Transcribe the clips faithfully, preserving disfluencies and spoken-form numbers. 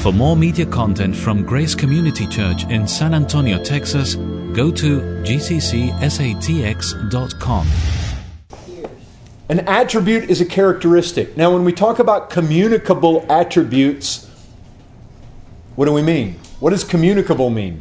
For more media content from Grace Community Church in San Antonio, Texas, go to g c c s a t x dot com. An attribute is a characteristic. Now, when we talk about communicable attributes, what do we mean? What does communicable mean?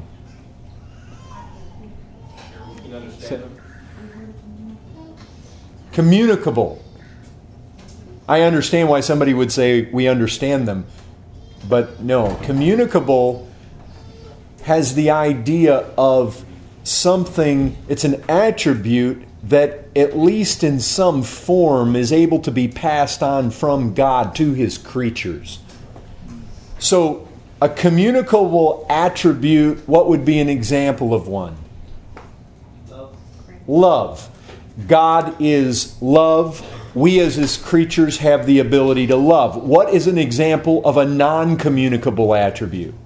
Communicable. I understand why somebody would say we understand them, but no. Communicable has the idea of something, it's an attribute that at least in some form is able to be passed on from God to His creatures. So, a communicable attribute, what would be an example of one? Love. Love. God is love. We as His creatures have the ability to love. What is an example of a non-communicable attribute?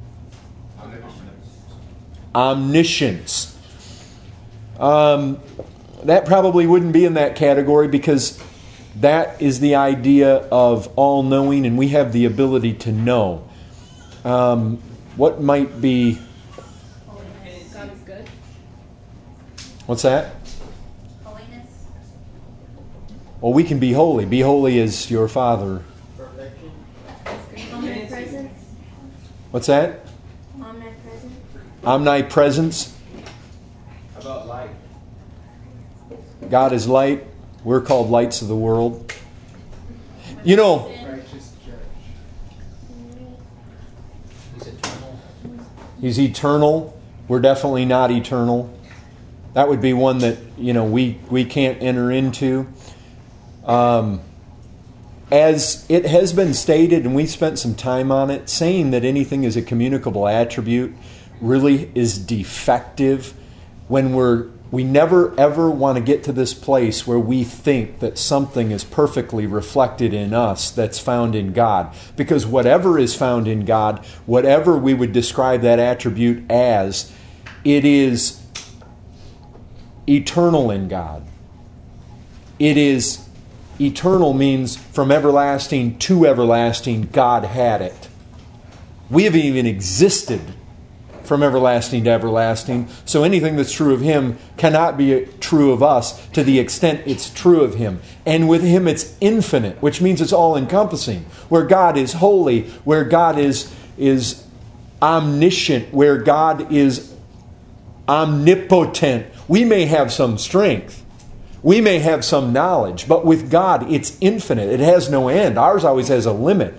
Omniscience. Um, that probably wouldn't be in that category because that is the idea of all-knowing, and we have the ability to know. Um, what might be... Holiness. God is good. What's that? Holiness. Well, we can be holy. Be holy as your Father. Perfection. Omnipresence. What's that? Omnipresence. Omnipresence. How about light? God is light. We're called lights of the world. You know, Righteous judge. He's eternal. He's eternal. We're definitely not eternal. That would be one that, you know, we, we can't enter into. Um, as it has been stated, and we spent some time on it, saying that anything is a communicable attribute really is defective when we're we never ever want to get to this place where we think that something is perfectly reflected in us that's found in God. Because whatever is found in God, whatever we would describe that attribute as, it is eternal in God. It is eternal means from everlasting to everlasting, God had it. We haven't even existed from everlasting to everlasting. So anything that's true of Him cannot be true of us to the extent it's true of Him. And with Him it's infinite, which means it's all-encompassing. Where God is holy, where God is, is omniscient, where God is omnipotent. We may have some strength. We may have some knowledge. But with God, it's infinite. It has no end. Ours always has a limit.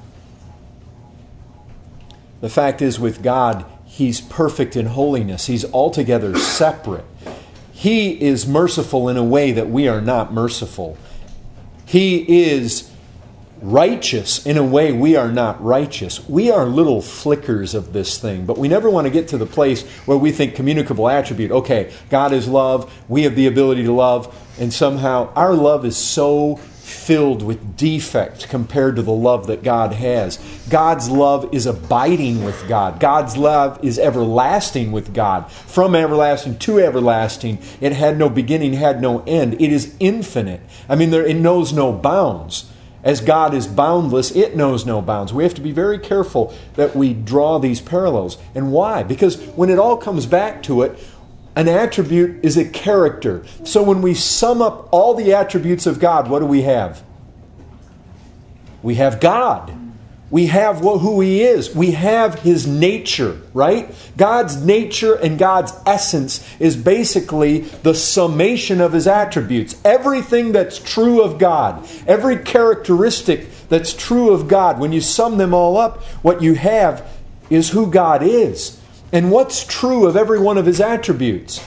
The fact is, with God, He's perfect in holiness. He's altogether separate. He is merciful in a way that we are not merciful. He is righteous in a way we are not righteous. We are little flickers of this thing, but we never want to get to the place where we think communicable attribute, okay, God is love, we have the ability to love, and somehow our love is so filled with defect compared to the love that God has. God's love is abiding with God. God's love is everlasting with God. From everlasting to everlasting. It had no beginning, had no end. It is infinite. I mean, there, it knows no bounds. As God is boundless, it knows no bounds. We have to be very careful that we draw these parallels. And why? Because when it all comes back to it, an attribute is a character. So when we sum up all the attributes of God, what do we have? We have God. We have who He is. We have His nature, right? God's nature and God's essence is basically the summation of His attributes. Everything that's true of God, every characteristic that's true of God, when you sum them all up, what you have is who God is. And what's true of every one of His attributes?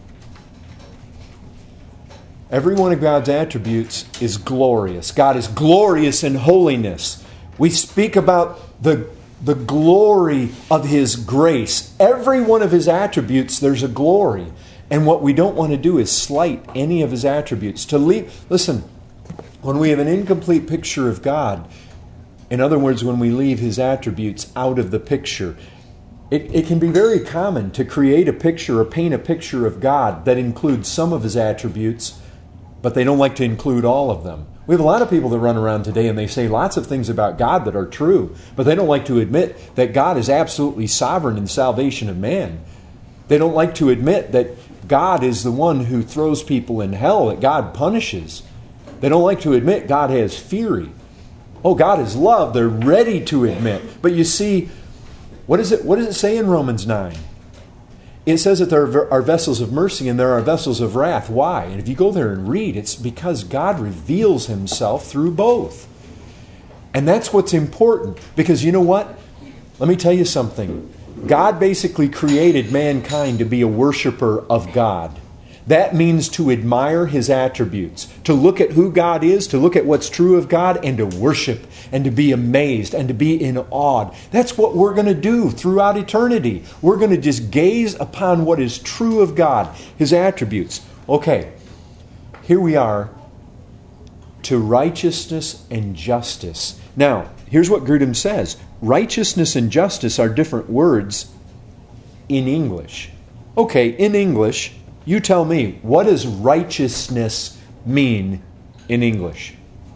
Every one of God's attributes is glorious. God is glorious in holiness. We speak about the, the glory of His grace. Every one of His attributes, there's a glory. And what we don't want to do is slight any of His attributes. To leave, listen, when we have an incomplete picture of God, in other words, when we leave His attributes out of the picture, It, it can be very common to create a picture or paint a picture of God that includes some of His attributes, but they don't like to include all of them. We have a lot of people that run around today and they say lots of things about God that are true, but they don't like to admit that God is absolutely sovereign in the salvation of man. They don't like to admit that God is the one who throws people in hell, that God punishes. They don't like to admit God has fury. Oh, God is love. They're ready to admit. But you see, what is it, what does it say in Romans nine? It says that there are vessels of mercy and there are vessels of wrath. Why? And if you go there and read, it's because God reveals Himself through both. And that's what's important. Because you know what? Let me tell you something. God basically created mankind to be a worshiper of God. That means to admire His attributes, to look at who God is, to look at what's true of God, and to worship, and to be amazed, and to be in awe. That's what we're going to do throughout eternity. We're going to just gaze upon what is true of God, His attributes. Okay, here we are to righteousness and justice. Now, here's what Grudem says. Righteousness and justice are different words in English. Okay, in English, you tell me, what does righteousness mean in English?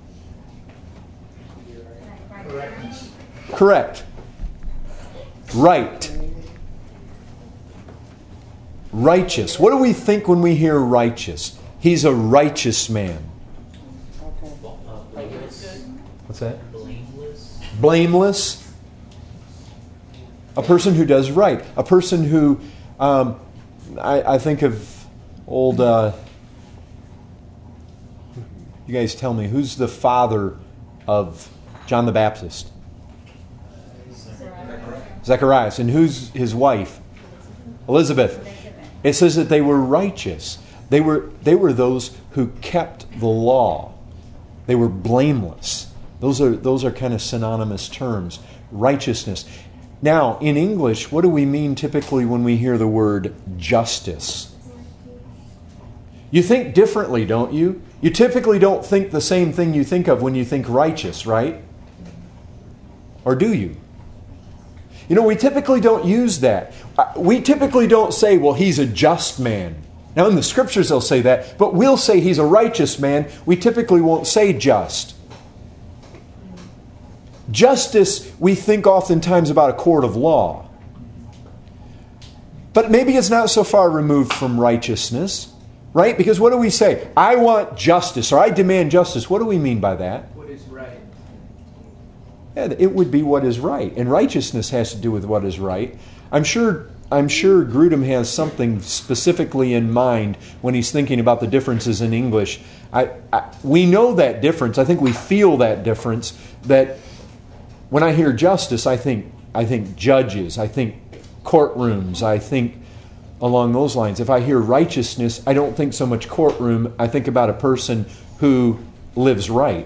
Correctness. Correct. Right. Righteous. What do we think when we hear righteous? He's a righteous man. What's that? Blameless. Blameless. A person who does right. A person who, um, I, I think of old, uh, you guys tell me, who's the father of John the Baptist? Zacharias. And who's his wife? Elizabeth. It says that they were righteous. They were, they were those who kept the law. They were blameless. Those are, those are kind of synonymous terms. Righteousness. Now, in English, what do we mean typically when we hear the word justice? You think differently, don't you? You typically don't think the same thing you think of when you think righteous, right? Or do you? You know, we typically don't use that. We typically don't say, well, he's a just man. Now, in the Scriptures they'll say that, but we'll say he's a righteous man. We typically won't say just. Justice, we think oftentimes about a court of law. But maybe it's not so far removed from righteousness, right? Because what do we say? I want justice, or I demand justice. What do we mean by that? What is right? Yeah, it would be what is right. And righteousness has to do with what is right. I'm sure I'm sure Grudem has something specifically in mind when he's thinking about the differences in English. I, I, we know that difference. I think we feel that difference. That when I hear justice, I think I think judges, I think courtrooms, I think along those lines. If I hear righteousness, I don't think so much courtroom. I think about a person who lives right.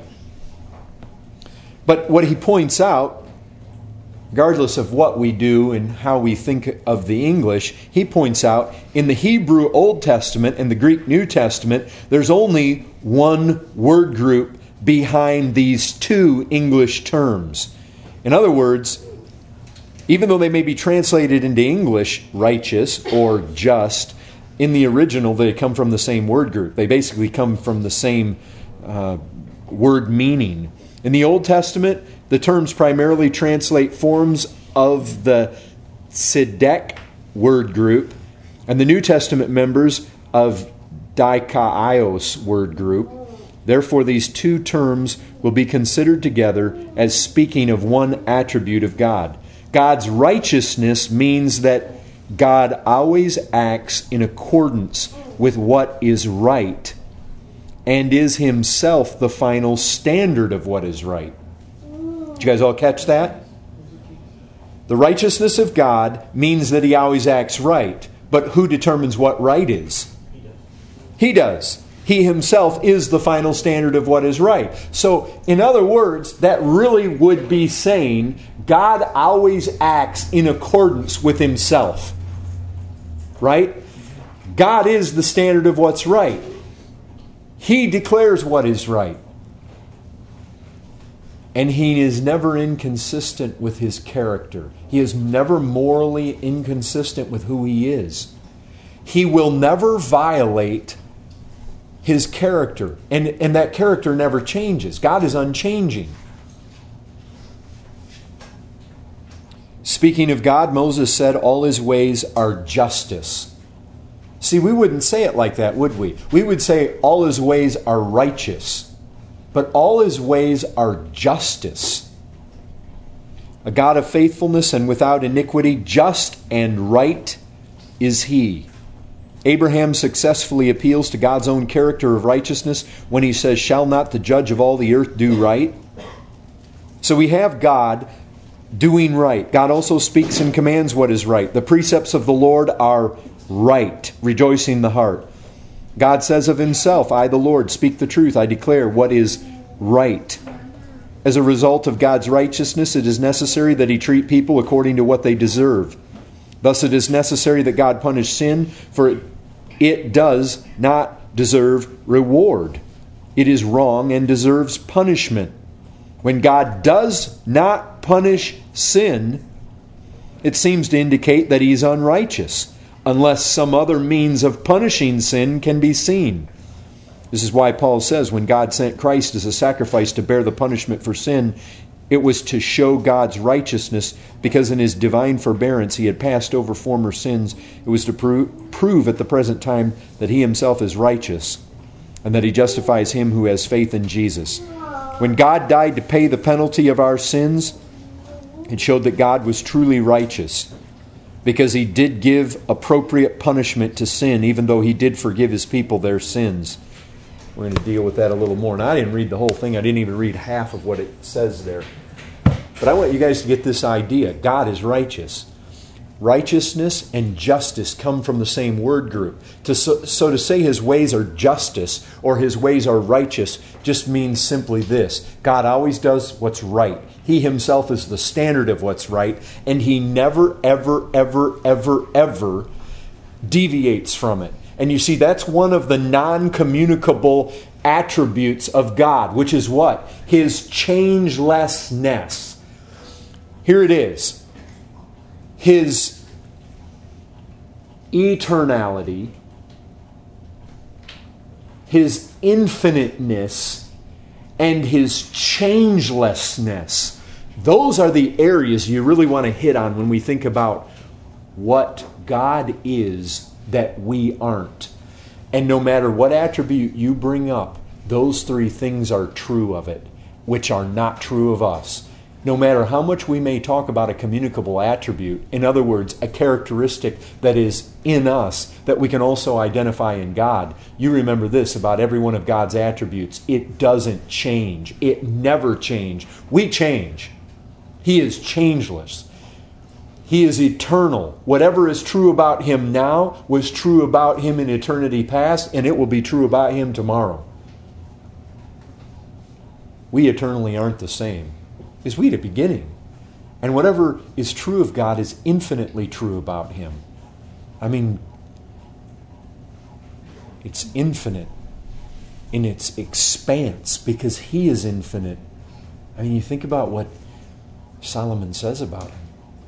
But what he points out, regardless of what we do and how we think of the English, he points out in the Hebrew Old Testament and the Greek New Testament, there's only one word group behind these two English terms. In other words, even though they may be translated into English, righteous or just, in the original they come from the same word group. They basically come from the same uh, word meaning. In the Old Testament, the terms primarily translate forms of the tzedek word group, and the New Testament members of dikaios word group. Therefore, these two terms will be considered together as speaking of one attribute of God. God's righteousness means that God always acts in accordance with what is right and is Himself the final standard of what is right. Did you guys all catch that? The righteousness of God means that He always acts right. But who determines what right is? He does. He Himself is the final standard of what is right. So, in other words, that really would be saying God always acts in accordance with Himself. Right? God is the standard of what's right. He declares what is right. And He is never inconsistent with His character. He is never morally inconsistent with who He is. He will never violate His character. And, and that character never changes. God is unchanging. Speaking of God, Moses said all His ways are justice. See, we wouldn't say it like that, would we? We would say all His ways are righteous. But all His ways are justice. A God of faithfulness and without iniquity, just and right is He. Abraham successfully appeals to God's own character of righteousness when he says, "Shall not the judge of all the earth do right?" So we have God doing right. God also speaks and commands what is right. The precepts of the Lord are right, rejoicing the heart. God says of Himself, "I, the Lord, speak the truth. I declare what is right." As a result of God's righteousness, it is necessary that He treat people according to what they deserve. Thus, it is necessary that God punish sin, for it, it does not deserve reward. It is wrong and deserves punishment. When God does not punish sin, it seems to indicate that He is unrighteous, unless some other means of punishing sin can be seen. This is why Paul says when God sent Christ as a sacrifice to bear the punishment for sin, it was to show God's righteousness, because in His divine forbearance He had passed over former sins. It was to prove, prove at the present time that He Himself is righteous, and that He justifies him who has faith in Jesus. When God died to pay the penalty of our sins, it showed that God was truly righteous, because He did give appropriate punishment to sin, even though He did forgive His people their sins. We're going to deal with that a little more. Now, I didn't read the whole thing. I didn't even read half of what it says there. But I want you guys to get this idea. God is righteous. Righteousness and justice come from the same word group. To, so, so to say His ways are justice or His ways are righteous just means simply this. God always does what's right. He Himself is the standard of what's right, and He never, ever, ever, ever, ever deviates from it. And you see, that's one of the non-communicable attributes of God, which is what? His changelessness. Here it is. His eternality, His infiniteness, and His changelessness. Those are the areas you really want to hit on when we think about what God is that we aren't. And no matter what attribute you bring up, those three things are true of it, which are not true of us. No matter how much we may talk about a communicable attribute, in other words, a characteristic that is in us that we can also identify in God, you remember this about every one of God's attributes. It doesn't change. It never changes. We change. He is changeless. He is eternal. Whatever is true about Him now was true about Him in eternity past, and it will be true about Him tomorrow. We eternally aren't the same as we at the beginning. And whatever is true of God is infinitely true about Him. I mean, it's infinite in its expanse because He is infinite. I mean, you think about what Solomon says about Him.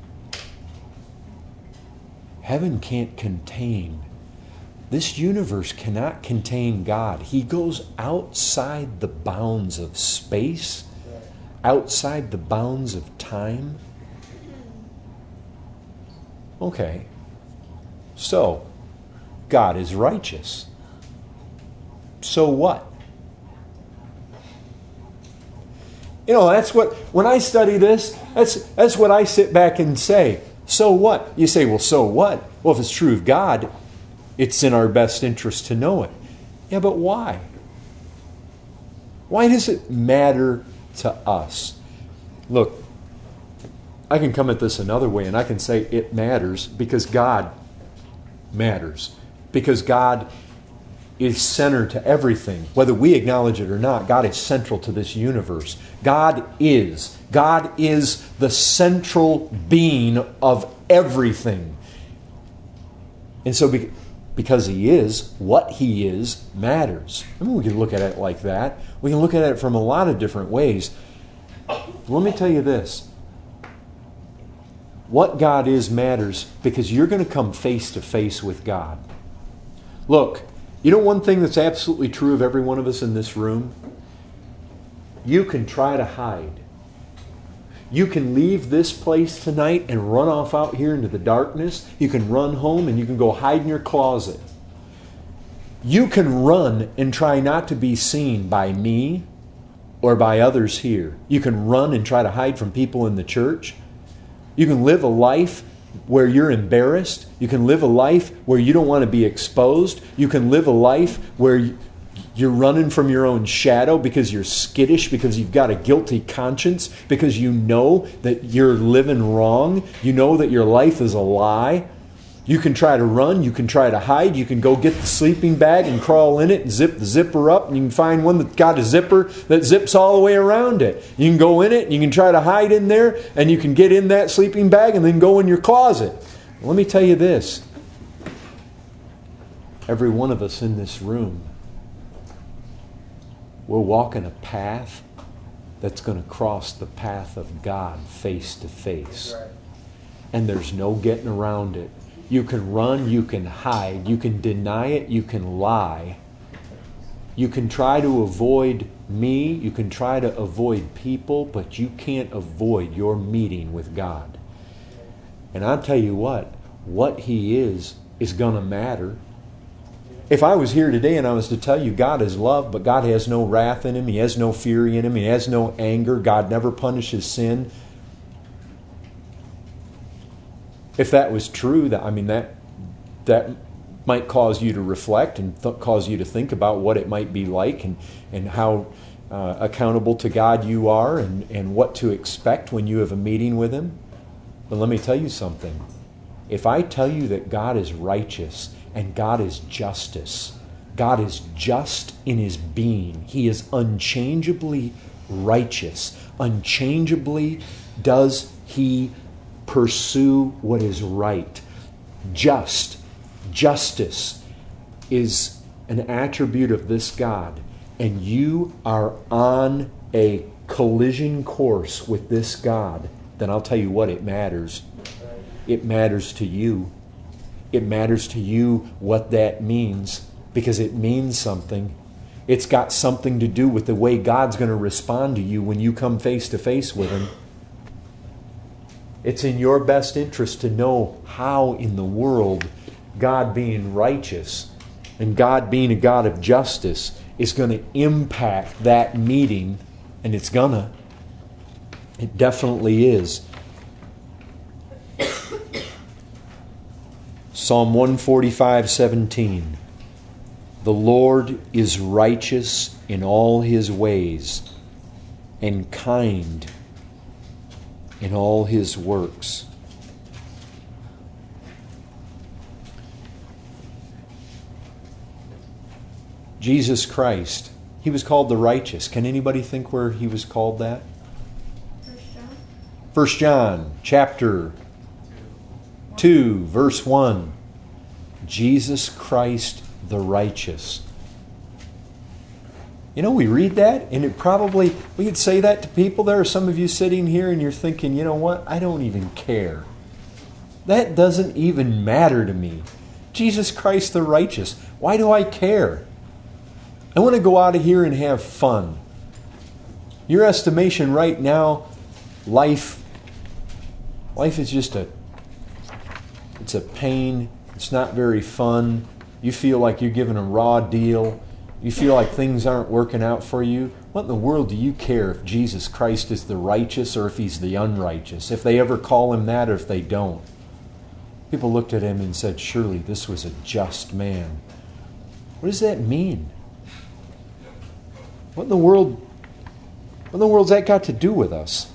Heaven can't contain. This universe cannot contain God. He goes outside the bounds of space, outside the bounds of time. Okay. So, God is righteous. So what? You know, that's what, when I study this, that's that's what I sit back and say. So what? You say, well, so what? Well, if it's true of God, it's in our best interest to know it. Yeah, but why? Why does it matter to us? Look, I can come at this another way, and I can say it matters because God matters. Because God is center to everything. Whether we acknowledge it or not, God is central to this universe. God is. God is the central being of everything. And so because He is, what He is matters. I mean, we can look at it like that. We can look at it from a lot of different ways. Let me tell you this. What God is matters because you're going to come face to face with God. Look, You know one thing that's absolutely true of every one of us in this room? You can try to hide. You can leave this place tonight and run off out here into the darkness. You can run home and you can go hide in your closet. You can run and try not to be seen by me or by others here. You can run and try to hide from people in the church. You can live a life where you're embarrassed. You can live a life where you don't want to be exposed. You can live a life where you're running from your own shadow because you're skittish, because you've got a guilty conscience, because you know that you're living wrong. You know that your life is a lie. You can try to run. You can try to hide. You can go get the sleeping bag and crawl in it and zip the zipper up. And you can find one that's got a zipper that zips all the way around it. You can go in it and you can try to hide in there, and you can get in that sleeping bag and then go in your closet. Let me tell you this. Every one of us in this room, we're walking a path that's going to cross the path of God face to face. And there's no getting around it. You can run, you can hide, you can deny it, you can lie. You can try to avoid me, you can try to avoid people, but you can't avoid your meeting with God. And I'll tell you what, what He is, is going to matter. If I was here today and I was to tell you God is love, but God has no wrath in Him, He has no fury in Him, He has no anger, God never punishes sin. If that was true, that I mean that that might cause you to reflect and th- cause you to think about what it might be like and, and how uh, accountable to God you are and, and what to expect when you have a meeting with Him. But let me tell you something. If I tell you that God is righteous and God is justice, God is just in His being. He is unchangeably righteous. Unchangeably does He pursue what is right. Just. Justice is an attribute of this God. And you are on a collision course with this God. Then I'll tell you what, it matters. It matters to you. It matters to you what that means, because it means something. It's got something to do with the way God's going to respond to you when you come face to face with Him. It's in your best interest to know how in the world God being righteous and God being a God of justice is going to impact that meeting. And it's gonna. It definitely is. Psalm one forty-five, seventeen. The Lord is righteous in all His ways and kind in all His works. Jesus Christ, He was called the righteous. Can anybody think where He was called that? First John. First John chapter two, verse one. Jesus Christ the righteous. You know, we read that, and it probably, we could say that to people. There are some of you sitting here and you're thinking, you know what, I don't even care. That doesn't even matter to me. Jesus Christ the righteous. Why do I care? I want to go out of here and have fun. Your estimation right now, life, life is just a, it's a pain. It's not very fun. You feel like you're given a raw deal. You feel like things aren't working out for you. What in the world do you care if Jesus Christ is the righteous or if He's the unrighteous? If they ever call Him that or if they don't? People looked at Him and said, surely this was a just man. What does that mean? What in the world, what in the world's that got to do with us?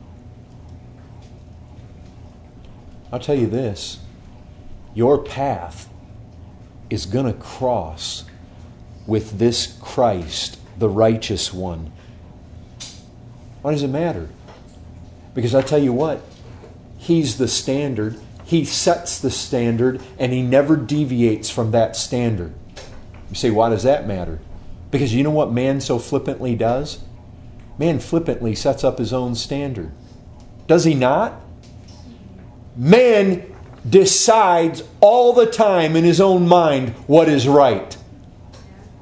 I'll tell you this. Your path is going to cross with this Christ, the righteous one. Why does it matter? Because I tell you what, He's the standard. He sets the standard, and He never deviates from that standard. You say, why does that matter? Because you know what man so flippantly does? Man flippantly sets up his own standard. Does he not? Man decides all the time in his own mind what is right.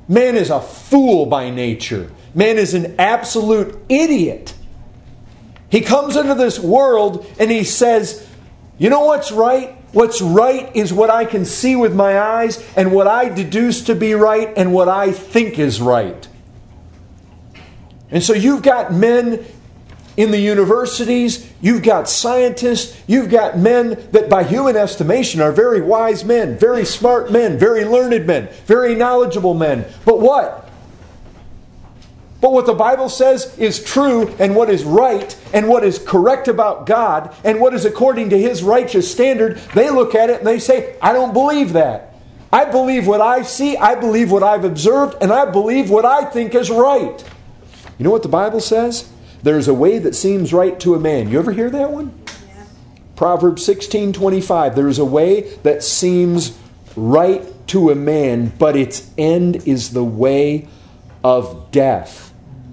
Man is a fool by nature. Man is an absolute idiot. He comes into this world and he says, you know what's right? What's right is what I can see with my eyes and what I deduce to be right and what I think is right. And so you've got men in the universities, you've got scientists, you've got men that by human estimation are very wise men, very smart men, very learned men, very knowledgeable men. But what? But what the Bible says is true and what is right and what is correct about God and what is according to His righteous standard, they look at it and they say, I don't believe that. I believe what I see, I believe what I've observed, and I believe what I think is right. You know what the Bible says? There's a way that seems right to a man. You ever hear that one? Yeah. Proverbs sixteen twenty-five. There is a way that seems right to a man, but its end is the way of death.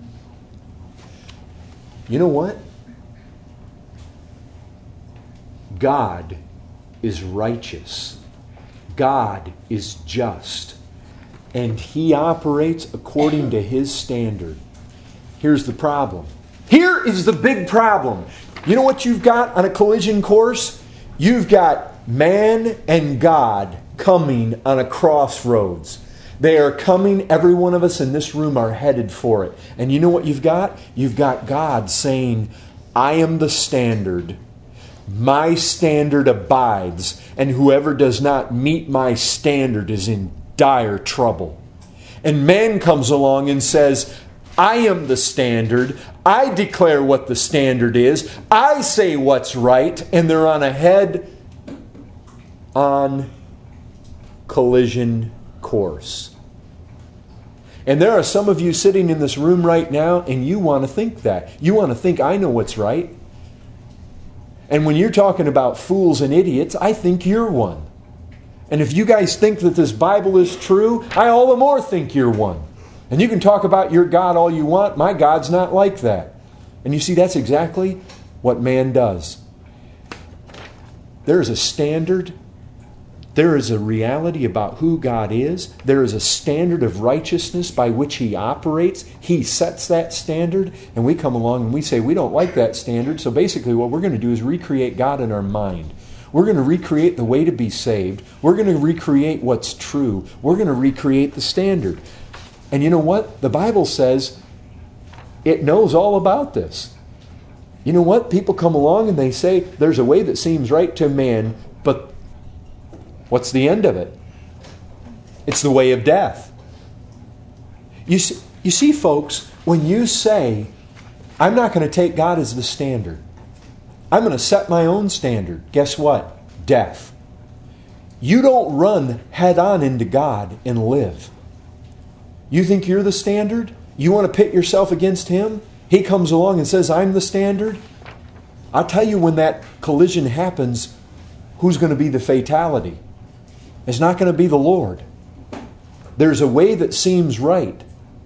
You know what? God is righteous. God is just. And He operates according to His standard. Here's the problem. Here is the big problem. You know what you've got on a collision course? You've got man and God coming on a crossroads. They are coming. Every one of us in this room are headed for it. And you know what you've got? You've got God saying, I am the standard. My standard abides. And whoever does not meet my standard is in dire trouble. And man comes along and says, I am the standard. I declare what the standard is. I say what's right. And they're on a head-on collision course. And there are some of you sitting in this room right now, and you want to think that. You want to think, I know what's right. And when you're talking about fools and idiots, I think you're one. And if you guys think that this Bible is true, I all the more think you're one. And you can talk about your God all you want. My God's not like that. And you see, that's exactly what man does. There is a standard. There is a reality about who God is. There is a standard of righteousness by which He operates. He sets that standard. And we come along and we say, we don't like that standard. So basically what we're going to do is recreate God in our mind. We're going to recreate the way to be saved. We're going to recreate what's true. We're going to recreate the standard. And you know what? The Bible says it knows all about this. You know what? People come along and they say, there's a way that seems right to man, but what's the end of it? It's the way of death. You see, you see, folks, when you say, I'm not going to take God as the standard. I'm going to set my own standard. Guess what? Death. You don't run head on into God and live. You think you're the standard? You want to pit yourself against Him? He comes along and says, I'm the standard. I'll tell you, when that collision happens, who's going to be the fatality? It's not going to be the Lord. There's a way that seems right.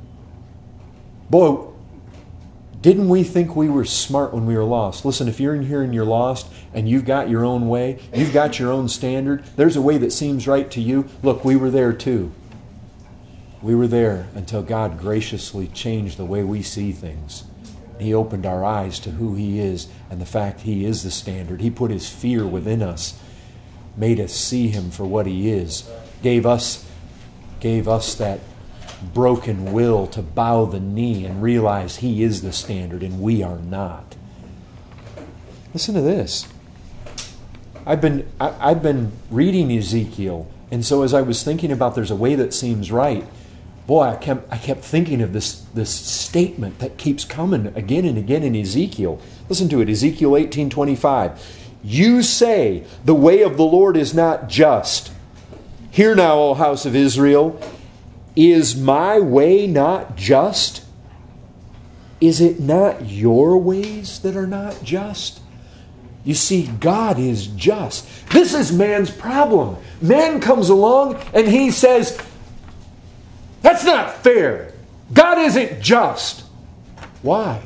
Boy, didn't we think we were smart when we were lost? Listen, if you're in here and you're lost and you've got your own way, you've got your own standard, there's a way that seems right to you. Look, we were there too. We were there until God graciously changed the way we see things. He opened our eyes to who He is and the fact He is the standard. He put His fear within us, made us see Him for what He is, gave us, gave us that broken will to bow the knee and realize He is the standard and we are not. Listen to this. I've been I, I've been reading Ezekiel, and so as I was thinking about there's a way that seems right, boy, I kept I kept thinking of this this statement that keeps coming again and again in Ezekiel. Listen to it, Ezekiel eighteen twenty-five. You say the way of the Lord is not just. Hear now, O house of Israel, is my way not just? Is it not your ways that are not just? You see, God is just. This is man's problem. Man comes along and he says, that's not fair. God isn't just. Why?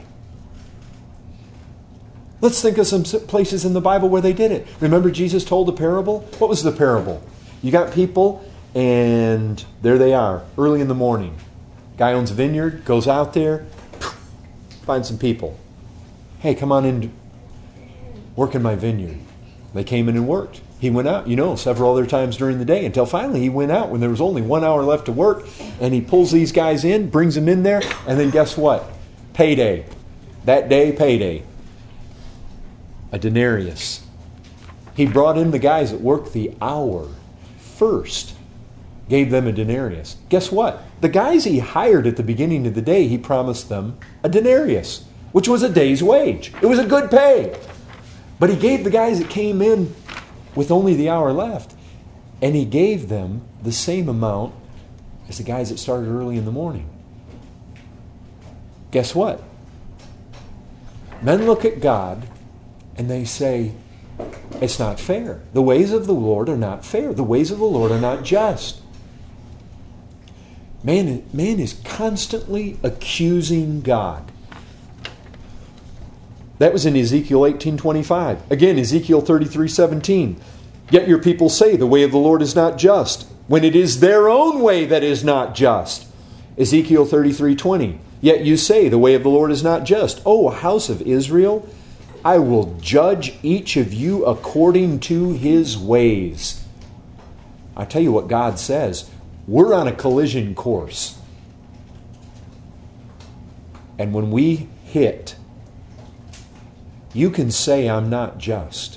Let's think of some places in the Bible where they did it. Remember, Jesus told a parable? What was the parable? You got people And there they are, early in the morning. Guy owns a vineyard, goes out there, finds some people. Hey, come on in, work in my vineyard. They came in and worked. He went out, you know, several other times during the day until finally he went out when there was only one hour left to work, and he pulls these guys in, brings them in there, and then guess what? Payday. That day, payday. A denarius. He brought in the guys that worked the hour first, gave them a denarius. Guess what? The guys he hired at the beginning of the day, he promised them a denarius, which was a day's wage. It was a good pay. But he gave the guys that came in with only the hour left, and he gave them the same amount as the guys that started early in the morning. Guess what? Men look at God and they say, it's not fair. The ways of the Lord are not fair. The ways of the Lord are not just. Man, man is constantly accusing God. That was in Ezekiel eighteen twenty-five. Again, Ezekiel thirty-three seventeen. Yet your people say the way of the Lord is not just, when it is their own way that is not just. Ezekiel thirty-three twenty. Yet you say the way of the Lord is not just. O house of Israel, I will judge each of you according to his ways. I tell you what God says. We're on a collision course. And when we hit, you can say I'm not just.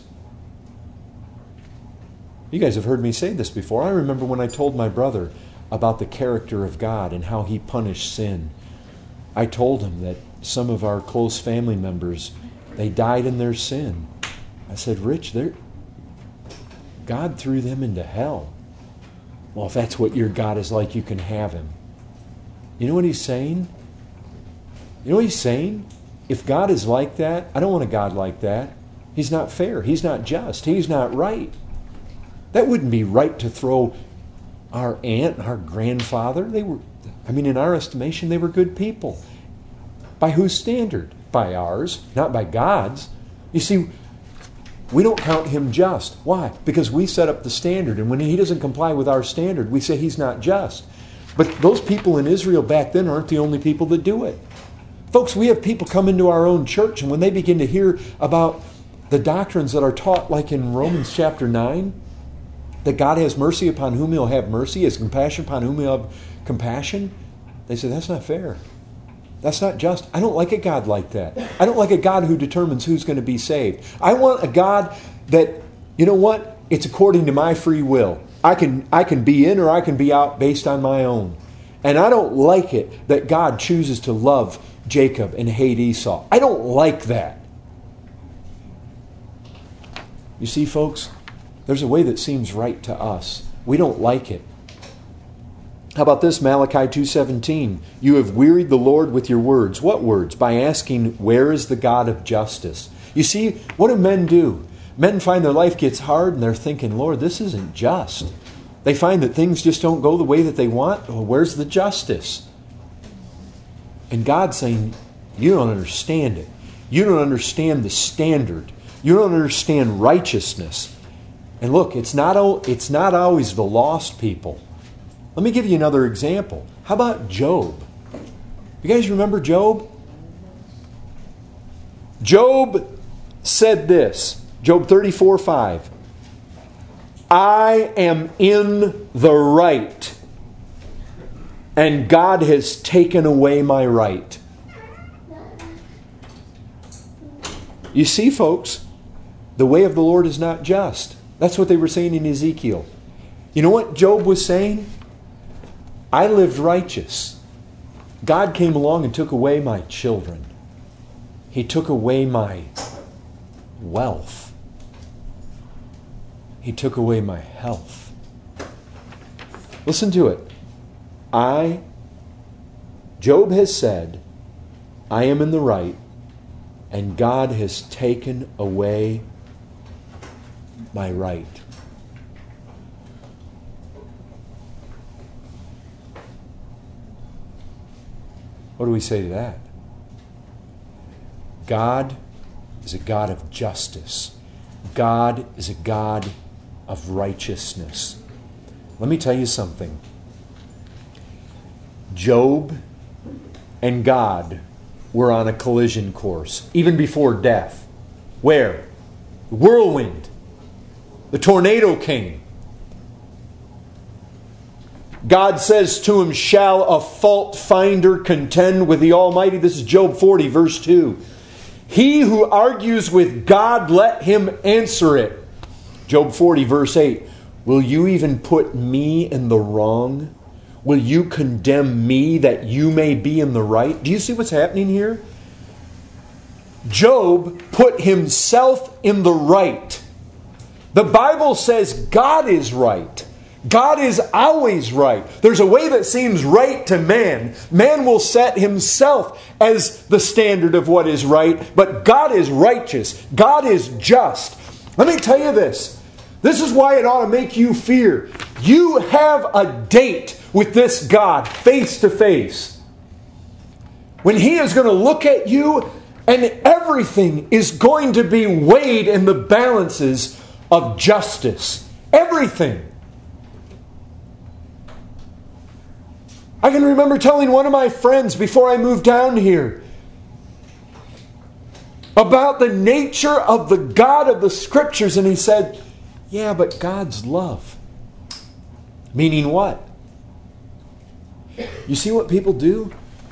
You guys have heard me say this before. I remember when I told my brother about the character of God and how he punished sin. I told him that some of our close family members, they died in their sin. I said, Rich, God threw them into hell. Well, if that's what your God is like, you can have him. You know what he's saying? You know what he's saying? If God is like that, I don't want a God like that. He's not fair. He's not just. He's not right. That wouldn't be right to throw our aunt and our grandfather. They were, I mean, in our estimation, they were good people. By whose standard? By ours, not by God's. You see, we don't count him just. Why? Because we set up the standard, and when he doesn't comply with our standard, we say he's not just. But those people in Israel back then aren't the only people that do it. Folks, we have people come into our own church, and when they begin to hear about the doctrines that are taught, like in Romans chapter nine, that God has mercy upon whom he'll have mercy, has compassion upon whom he'll have compassion, they say, that's not fair. That's not just. I don't like a God like that. I don't like a God who determines who's going to be saved. I want a God that, you know what? It's according to my free will. I can, I can be in or I can be out based on my own. And I don't like it that God chooses to love Jacob and hate Esau. I don't like that. You see, folks, there's a way that seems right to us. We don't like it. How about this, Malachi two seventeen? You have wearied the Lord with your words. What words? By asking, where is the God of justice? You see, what do men do? Men find their life gets hard and they're thinking, Lord, this isn't just. They find that things just don't go the way that they want. Well, where's the justice? And God's saying, you don't understand it. You don't understand the standard. You don't understand righteousness. And look, it's not, it's not always the lost people. Let me give you another example. How about Job? You guys remember Job? Job said this, Job thirty-four five. I am in the right, and God has taken away my right. You see, folks, the way of the Lord is not just. That's what they were saying in Ezekiel. You know what Job was saying? I lived righteous. God came along and took away my children. He took away my wealth. He took away my health. Listen to it. I, Job has said, I am in the right, and God has taken away my right. What do we say to that? God is a God of justice. God is a God of righteousness. Let me tell you something. Job and God were on a collision course, even before death. Where? The whirlwind. The tornado came. God says to him, shall a fault finder contend with the Almighty? This is Job forty, verse two. He who argues with God, let him answer it. Job forty, verse eight. Will you even put me in the wrong? Will you condemn me that you may be in the right? Do you see what's happening here? Job put himself in the right. The Bible says God is right. God is always right. There's a way that seems right to man. Man will set himself as the standard of what is right, but God is righteous. God is just. Let me tell you this. This is why it ought to make you fear. You have a date with this God, face to face. When He is going to look at you, and everything is going to be weighed in the balances of justice. Everything. I can remember telling one of my friends before I moved down here about the nature of the God of the Scriptures, and he said, yeah, but God's love. Meaning what? You see what people do?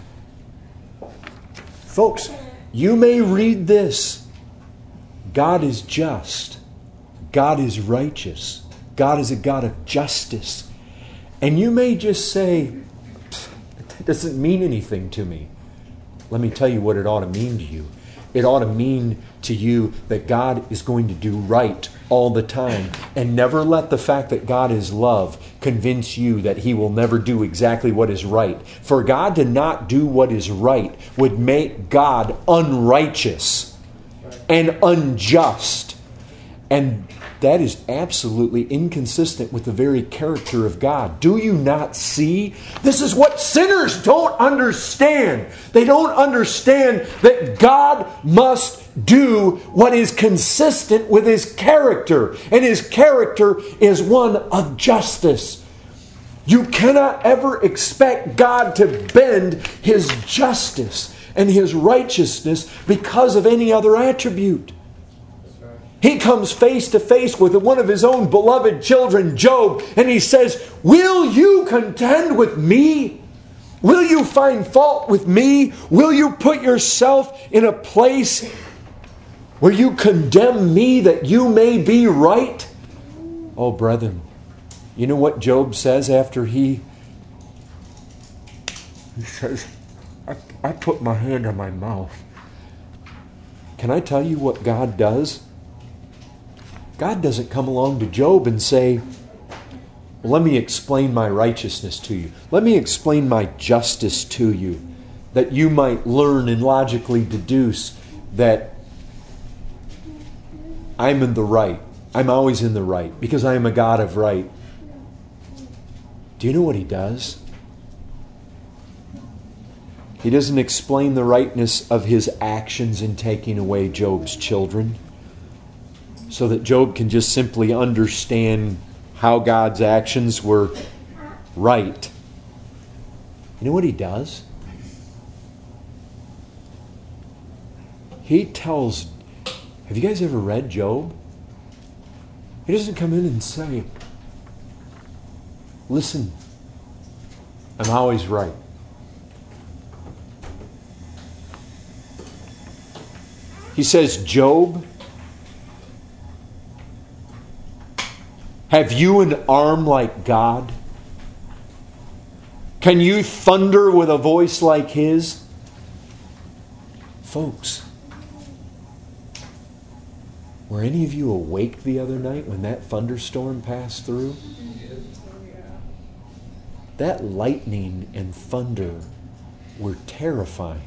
Folks, you may read this. God is just. God is righteous. God is a God of justice. And you may just say, it doesn't mean anything to me. Let me tell you what it ought to mean to you. It ought to mean to you that God is going to do right all the time. And never let the fact that God is love convince you that He will never do exactly what is right. For God to not do what is right would make God unrighteous and unjust. And that is absolutely inconsistent with the very character of God. Do you not see? This is what sinners don't understand. They don't understand that God must do what is consistent with His character. And His character is one of justice. You cannot ever expect God to bend His justice and His righteousness because of any other attribute. He comes face to face with one of His own beloved children, Job, and He says, will you contend with me? Will you find fault with me? Will you put yourself in a place where you condemn me that you may be right? Oh, brethren, you know what Job says after he... He says, I, I put my hand on my mouth. Can I tell you what God does? God doesn't come along to Job and say, well, let me explain my righteousness to you. Let me explain my justice to you, that you might learn and logically deduce that I'm in the right. I'm always in the right because I am a God of right. Do you know what He does? He doesn't explain the rightness of His actions in taking away Job's children, so that Job can just simply understand how God's actions were right. You know what He does? He tells... Have you guys ever read Job? He doesn't come in and say, listen, I'm always right. He says, Job, have you an arm like God? Can you thunder with a voice like His? Folks, were any of you awake the other night when that thunderstorm passed through? That lightning and thunder were terrifying.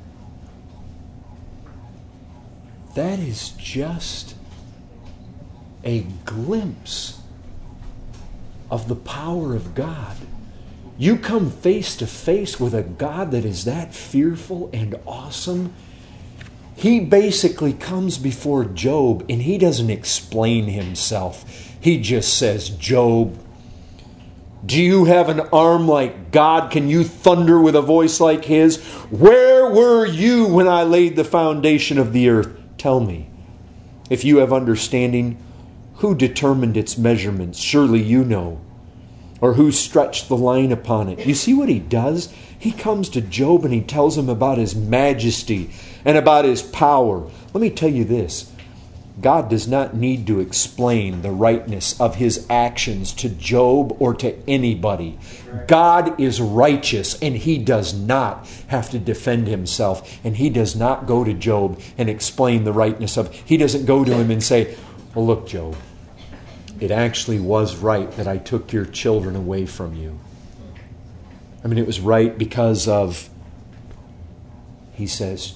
That is just a glimpse of the power of God. You come face to face with a God that is that fearful and awesome. He basically comes before Job and he doesn't explain himself. He just says, Job, Do you have an arm like God? Can you thunder with a voice like His? Where were you when I laid the foundation of the earth? Tell me. If you have understanding, who determined its measurements? Surely you know. Or who stretched the line upon it? You see what he does? He comes to Job and he tells him about his majesty and about his power. Let me tell you this. God does not need to explain the rightness of His actions to Job or to anybody. God is righteous and He does not have to defend Himself. And He does not go to Job and explain the rightness of... He doesn't go to him and say, well, look, Job, it actually was right that I took your children away from you. I mean, it was right because of... He says,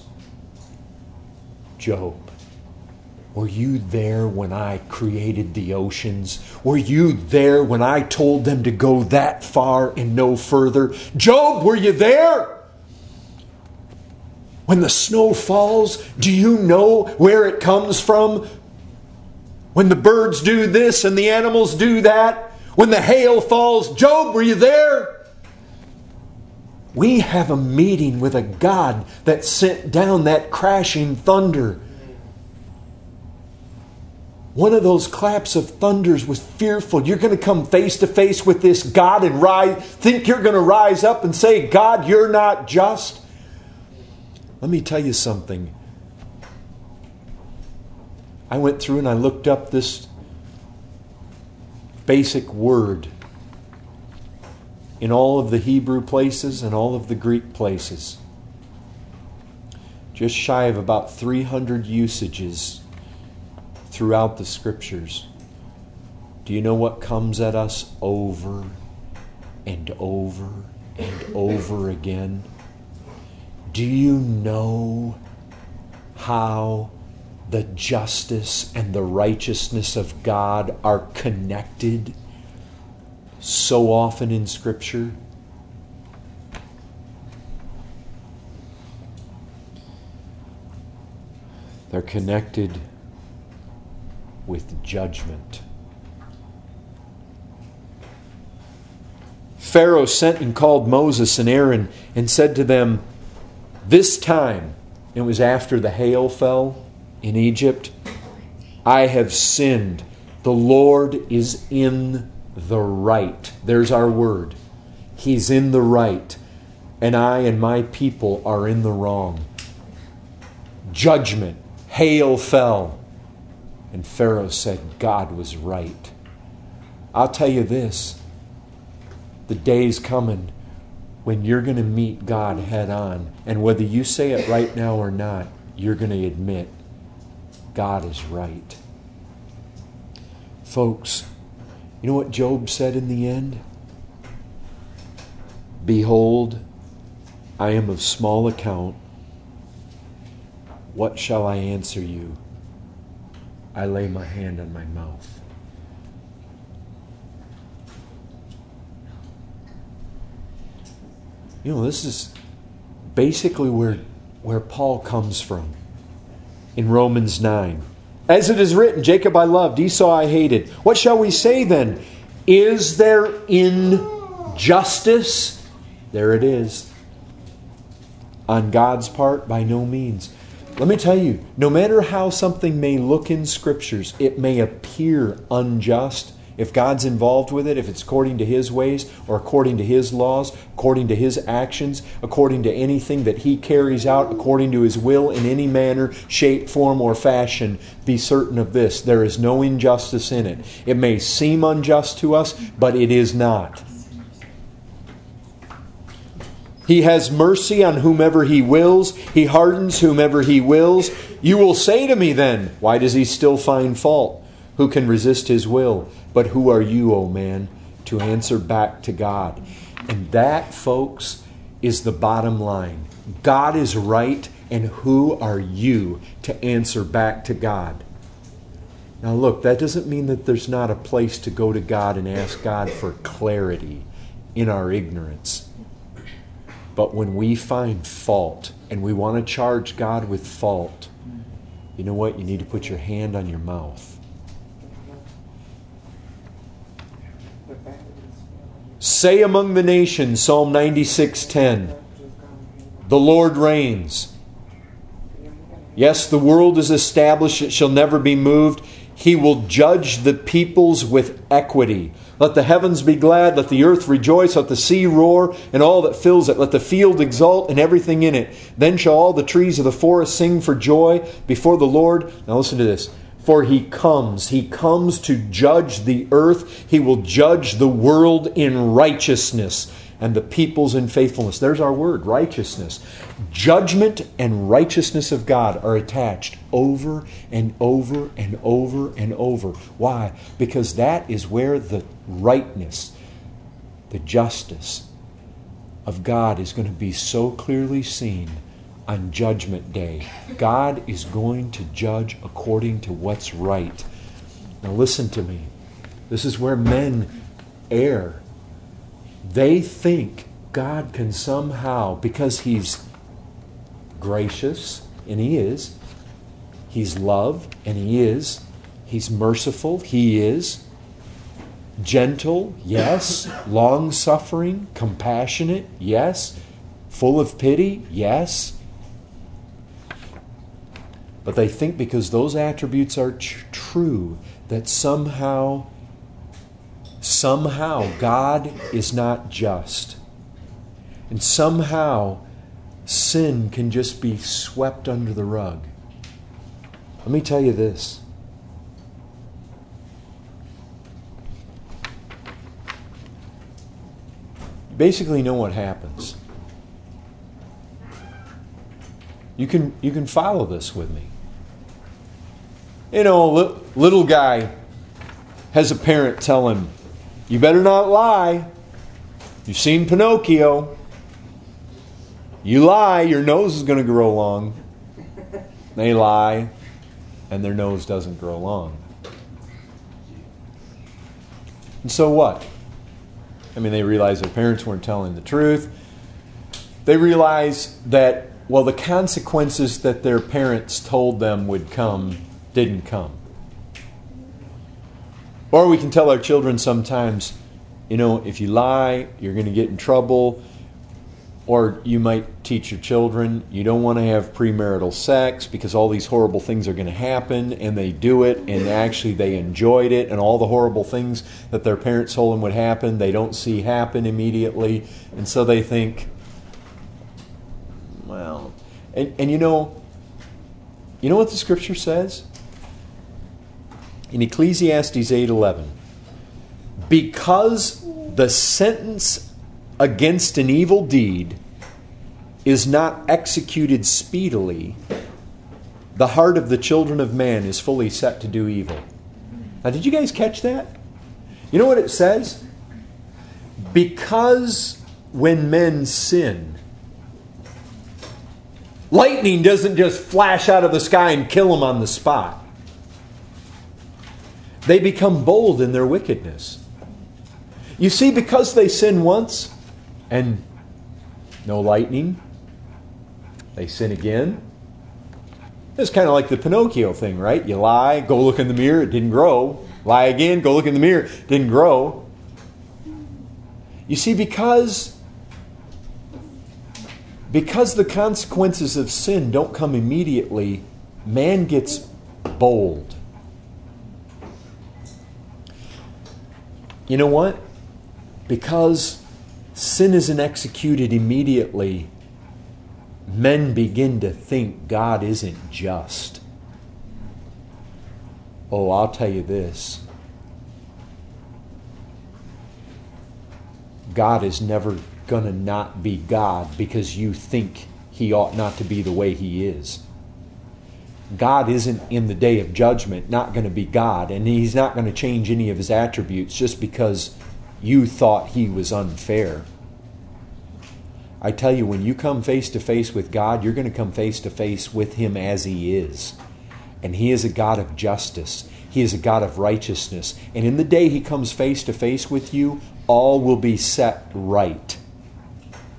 Job, were you there when I created the oceans? Were you there when I told them to go that far and no further? Job, were you there? When the snow falls, do you know where it comes from? When the birds do this and the animals do that? When the hail falls, Job, were you there? We have a meeting with a God that sent down that crashing thunder. One of those claps of thunders was fearful. You're going to come face to face with this God and rise, think you're going to rise up and say, God, you're not just. Let me tell you something. I went through and I looked up this basic word in all of the Hebrew places and all of the Greek places. Just shy of about three hundred usages throughout the Scriptures. Do you know what comes at us over and over and over again? Do you know how the justice and the righteousness of God are connected so often in Scripture? They're connected with judgment. Pharaoh sent and called Moses and Aaron and said to them, this time, it was after the hail fell in Egypt, I have sinned. The Lord is in the right. There's our word. He's in the right. And I and my people are in the wrong. Judgment. Hail fell. And Pharaoh said God was right. I'll tell you this. The day's coming when you're going to meet God head on. And whether you say it right now or not, you're going to admit God is right. Folks, you know what Job said in the end? Behold, I am of small account. What shall I answer you? I lay my hand on my mouth. You know, this is basically where, where Paul comes from in Romans nine. As it is written, Jacob I loved, Esau I hated. What shall we say then? Is there injustice? There it is. On God's part, by no means. Let me tell you, no matter how something may look in Scriptures, it may appear unjust. If God's involved with it, if it's according to His ways or according to His laws, according to His actions, according to anything that He carries out, according to His will in any manner, shape, form, or fashion, be certain of this. There is no injustice in it. It may seem unjust to us, but it is not. He has mercy on whomever He wills. He hardens whomever He wills. You will say to me then, why does He still find fault? Who can resist His will? But who are you, O man, to answer back to God? And that, folks, is the bottom line. God is right, and who are you to answer back to God? Now look, that doesn't mean that there's not a place to go to God and ask God for clarity in our ignorance. But when we find fault and we want to charge God with fault, you know what? You need to put your hand on your mouth. Say among the nations, Psalm ninety-six ten, the Lord reigns. Yes, the world is established, it shall never be moved. He will judge the peoples with equity. Let the heavens be glad, let the earth rejoice, let the sea roar, and all that fills it. Let the field exult, and everything in it. Then shall all the trees of the forest sing for joy before the Lord. Now listen to this. For He comes. He comes to judge the earth. He will judge the world in righteousness, and the peoples in faithfulness. There's our word, righteousness. Judgment and righteousness of God are attached over and over and over and over. Why? Because that is where the rightness, the justice of God is going to be so clearly seen on Judgment Day. God is going to judge according to what's right. Now listen to me. This is where men err. They think God can somehow, because He's gracious, and He is. He's love, and He is. He's merciful, He is. Gentle, yes. Long-suffering, compassionate, yes. Full of pity, yes. But they think because those attributes are tr- true, that somehow, somehow God is not just. And somehow sin can just be swept under the rug. Let me tell you this. You basically know what happens. You can, you can follow this with me. You know, li- little guy has a parent tell him, you better not lie. You've seen Pinocchio. You lie, your nose is going to grow long. They lie, and their nose doesn't grow long. And so what? I mean, they realize their parents weren't telling the truth. They realize that, well, the consequences that their parents told them would come didn't come. Or we can tell our children sometimes, you know, if you lie, you're going to get in trouble. Or you might teach your children, you don't want to have premarital sex because all these horrible things are going to happen, and they do it, and actually they enjoyed it, and all the horrible things that their parents told them would happen, they don't see happen immediately, and so they think, well, and, and you know, you know what the Scripture says? In Ecclesiastes eight eleven, because the sentence against an evil deed is not executed speedily, the heart of the children of man is fully set to do evil. Now, did you guys catch that? You know what it says? Because when men sin, lightning doesn't just flash out of the sky and kill them on the spot. They become bold in their wickedness. You see, because they sin once and no lightning, they sin again. It's kind of like the Pinocchio thing, right? You lie, go look in the mirror, it didn't grow. Lie again, go look in the mirror, it didn't grow. You see, because, because the consequences of sin don't come immediately, man gets bold. You know what? Because sin isn't executed immediately, men begin to think God isn't just. Oh, I'll tell you this. God is never going to not be God because you think He ought not to be the way He is. God isn't in the day of judgment not going to be God, and He's not going to change any of His attributes just because you thought He was unfair. I tell you, when you come face to face with God, you're going to come face to face with Him as He is. And He is a God of justice. He is a God of righteousness. And in the day He comes face to face with you, all will be set right.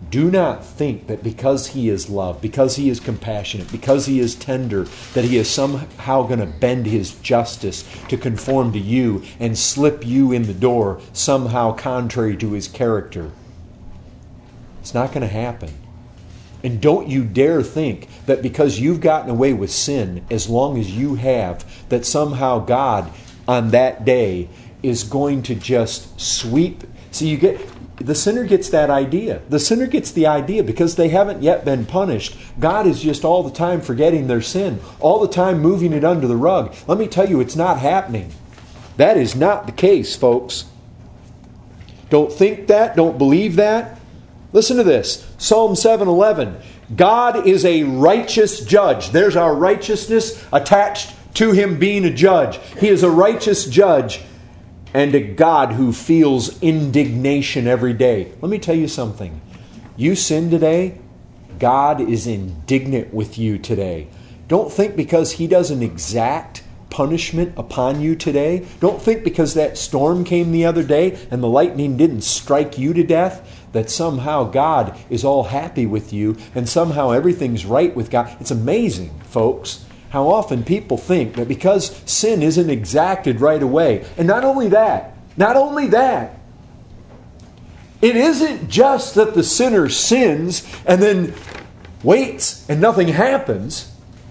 Do not think that because He is love, because He is compassionate, because He is tender, that He is somehow going to bend His justice to conform to you and slip you in the door somehow contrary to His character. It's not going to happen. And don't you dare think that because you've gotten away with sin as long as you have, that somehow God on that day is going to just sweep. See, you get the sinner gets that idea. The sinner gets the idea because they haven't yet been punished. God is just all the time forgetting their sin, all the time moving it under the rug. Let me tell you, it's not happening. That is not the case, folks. Don't think that. Don't believe that. Listen to this. Psalm seven eleven. God is a righteous judge. There's our righteousness attached to Him being a judge. He is a righteous judge and a God who feels indignation every day. Let me tell you something. You sin today, God is indignant with you today. Don't think because He doesn't exact punishment upon you today. Don't think because that storm came the other day and the lightning didn't strike you to death that somehow God is all happy with you and somehow everything's right with God. It's amazing, folks, how often people think that because sin isn't exacted right away. And not only that, not only that, it isn't just that the sinner sins and then waits and nothing happens.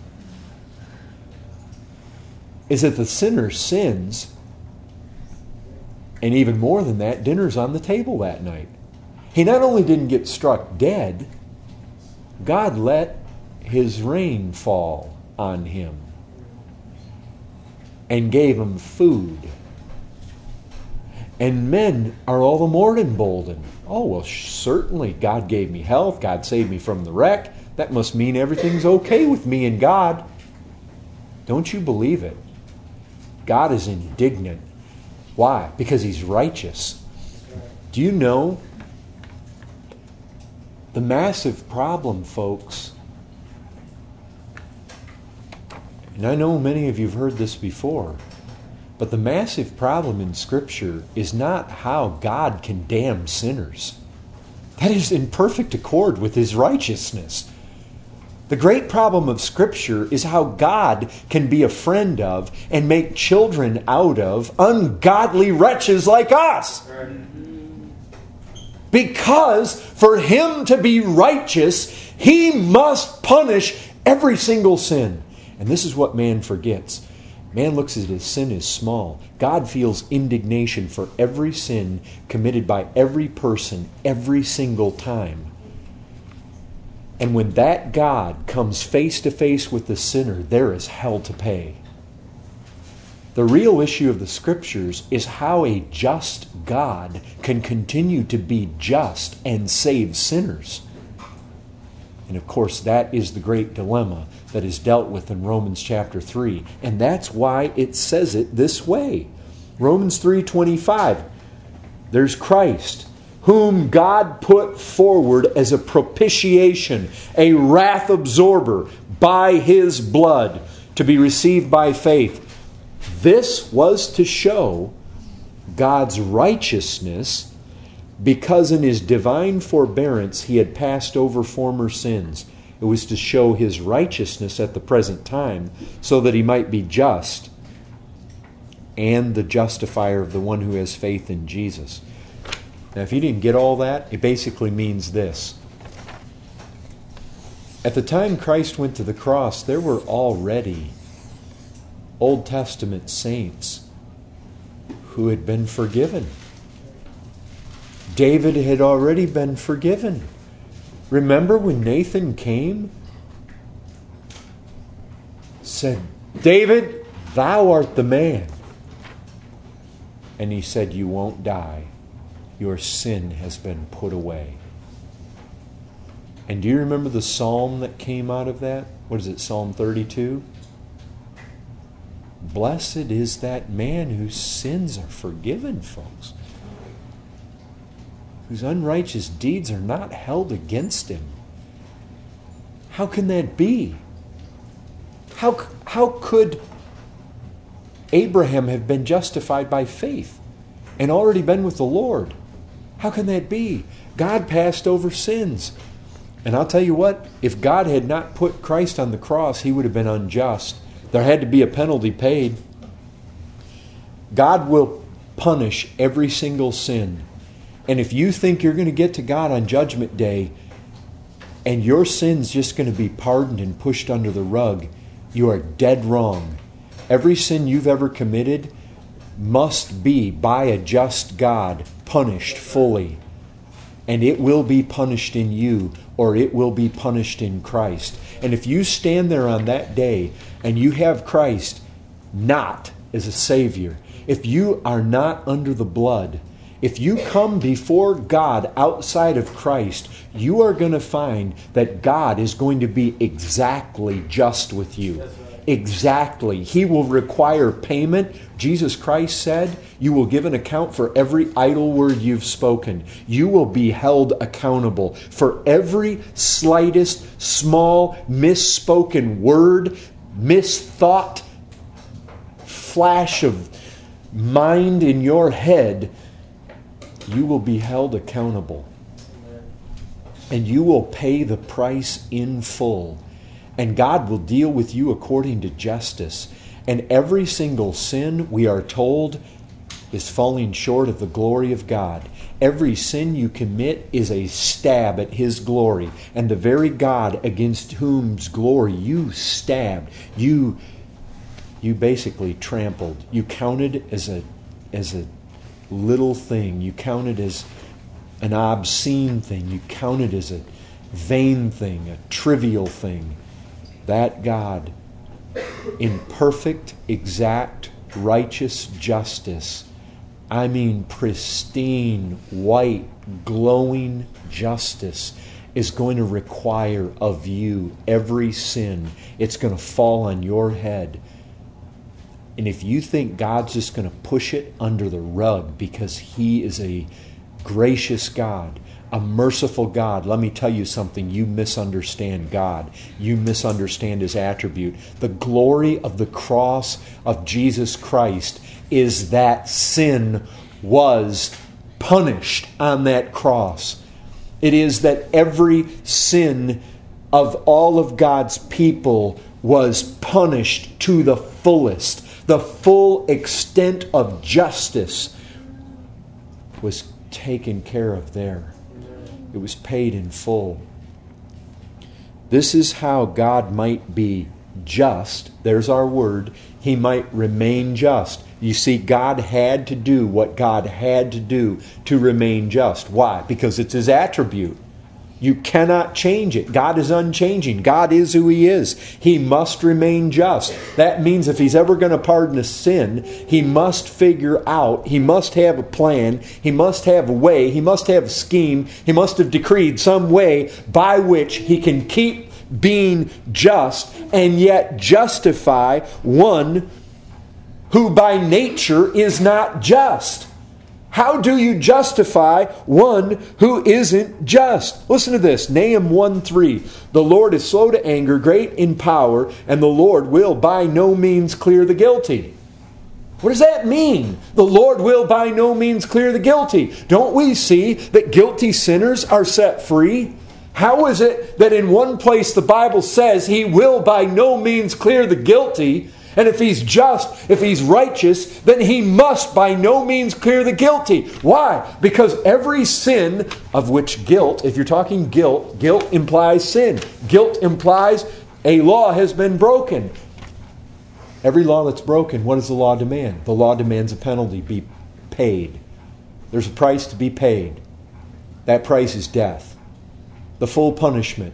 Is that the sinner sins, and even more than that, dinner's on the table that night. He not only didn't get struck dead, God let His rain fall on him and gave him food. And men are all the more emboldened. Oh, well, certainly God gave me health. God saved me from the wreck. That must mean everything's okay with me and God. Don't you believe it? God is indignant. Why? Because He's righteous. Do you know the massive problem, folks? And I know many of you have heard this before, but the massive problem in Scripture is not how God can damn sinners. That is in perfect accord with His righteousness. The great problem of Scripture is how God can be a friend of and make children out of ungodly wretches like us. Because for Him to be righteous, He must punish every single sin. And this is what man forgets. Man looks at his sin as small. God feels indignation for every sin committed by every person every single time. And when that God comes face to face with the sinner, there is hell to pay. The real issue of the Scriptures is how a just God can continue to be just and save sinners. And of course, that is the great dilemma that is dealt with in Romans chapter three. And that's why it says it this way. Romans three twenty-five. There's Christ, whom God put forward as a propitiation, a wrath absorber by His blood, to be received by faith. This was to show God's righteousness, because in His divine forbearance He had passed over former sins. It was to show His righteousness at the present time, so that He might be just and the justifier of the one who has faith in Jesus. Now, if you didn't get all that, it basically means this. At the time Christ went to the cross, there were already Old Testament saints who had been forgiven. David had already been forgiven. Remember when Nathan came? Said, David, thou art the man. And he said, you won't die. Your sin has been put away. And do you remember the psalm that came out of that? What is it, Psalm thirty-two? Blessed is that man whose sins are forgiven, folks. Whose unrighteous deeds are not held against him. How can that be? How, how could Abraham have been justified by faith and already been with the Lord? How can that be? God passed over sins. And I'll tell you what, if God had not put Christ on the cross, He would have been unjust. There had to be a penalty paid. God will punish every single sin. And if you think you're going to get to God on Judgment Day and your sin's just going to be pardoned and pushed under the rug, you are dead wrong. Every sin you've ever committed must be, by a just God, punished fully. And it will be punished in you, or it will be punished in Christ. And if you stand there on that day and you have Christ not as a Savior, if you are not under the blood, if you come before God outside of Christ, you are going to find that God is going to be exactly just with you. Exactly. He will require payment. Jesus Christ said, you will give an account for every idle word you've spoken. You will be held accountable for every slightest, small, misspoken word, misthought, flash of mind in your head. You will be held accountable. And you will pay the price in full. And God will deal with you according to justice. And every single sin, we are told, is falling short of the glory of God. Every sin you commit is a stab at His glory. And the very God against whom's glory you stabbed, you, you basically trampled. You counted as a, as a little thing. You counted as an obscene thing. You counted as a vain thing, a trivial thing. That God, in perfect, exact, righteous justice, I mean pristine, white, glowing justice, is going to require of you every sin. It's going to fall on your head. And if you think God's just going to push it under the rug because He is a gracious God, a merciful God, let me tell you something. You misunderstand God. You misunderstand His attribute. The glory of the cross of Jesus Christ is that sin was punished on that cross. It is that every sin of all of God's people was punished to the fullest. The full extent of justice was taken care of there. It was paid in full. This is how God might be just. There's our word. He might remain just. You see, God had to do what God had to do to remain just. Why? Because it's His attribute. You cannot change it. God is unchanging. God is who He is. He must remain just. That means if He's ever going to pardon a sin, He must figure out, He must have a plan, He must have a way, He must have a scheme, He must have decreed some way by which He can keep being just and yet justify one who by nature is not just. How do you justify one who isn't just? Listen to this, Nahum one three. The Lord is slow to anger, great in power, and the Lord will by no means clear the guilty. What does that mean? The Lord will by no means clear the guilty. Don't we see that guilty sinners are set free? How is it that in one place the Bible says He will by no means clear the guilty, and if He's just, if He's righteous, then He must by no means clear the guilty? Why? Because every sin of which guilt, if you're talking guilt, guilt implies sin. Guilt implies a law has been broken. Every law that's broken, what does the law demand? The law demands a penalty be paid. There's a price to be paid. That price is death. The full punishment.